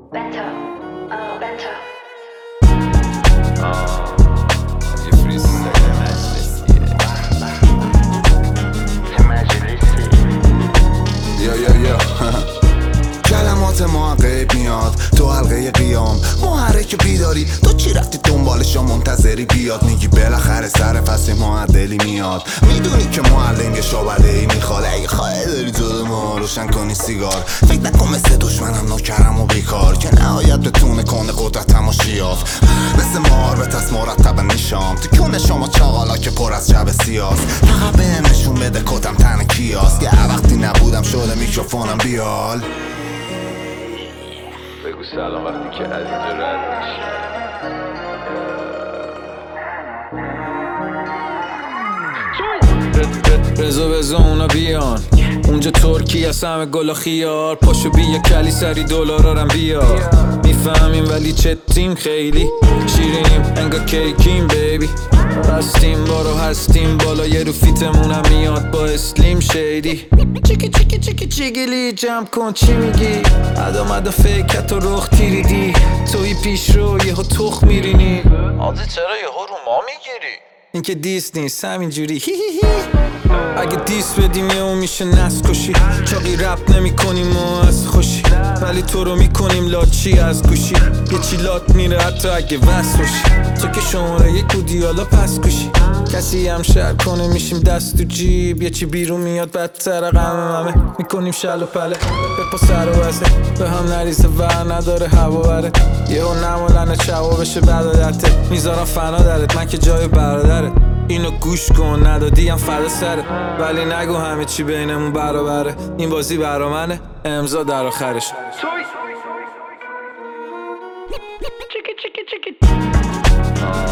Better, better. یه فریستایل مجلسیه یا کلمات ما غیب میاد تو حلقه قیام محرک بیداری تو چی رفتی دنبالش یا منتظری بیاد میگی بالاخره سر فصل معدلی میاد میدونی که معلم شابله ای میخواد اگه خواهی داری جلو ما روشن کنی سیگار فکر نکن مثل دشمنم نوکرم و بیکار که نهایت بتونه کنه قدرتم و شیاف مثل مار به تست مرتب نیشام تو کونه شما چاقالا که پر از شب سیاست فقط بهم نشون بده کتم تن کیاست یه وقتی نبودم شده میکروفونم بیال بگو سلام وقتی که از اینجا رد میشی رزا بزا اونا بیان اونجا ترکی از همه گل و خیار پاشو بیا کلی سری دلارارم بیار میفهمیم ولی چتیم خیلی شیرینیم انگا کیکیم بیبی هستیم بارو هستیم بالا یه رو فیتمونم میاد با اسلیم شیدی چیکی چیکی چیکی چیگیلی جمع کن چی میگی ادا فکرت و رخ تیریدی توی پیش رو یه ها تخ میرینی آزی چرا یه ها رو ما میگیری این که دیس نیست همینجوری هی هی هی اگه دیس بدیم یه میشه نس کشی چاقی رپ نمی کنیم و از خوشی ولی تو رو میکنیم لاچی از گوشی یه چی لات میره حتی اگه وست باشی تو که شماره یک بودی حالا پس گوشی کسی هم شر کنه میشیم دست تو جیب یه چی بیرون میاد بدتر غمه میکنیم شل و پله بپا سر و وزه به هم نریزه ور نداره هوا بره یه ها نمالنه شوا بشه بدادته میذارم فنا درت من که جای برادره اینو گوش کن ندادیم فدا سره ولی نگو همه چی بینمون برابره این بازی برا منه امضا در آخرش Chicky, chicky, chicky.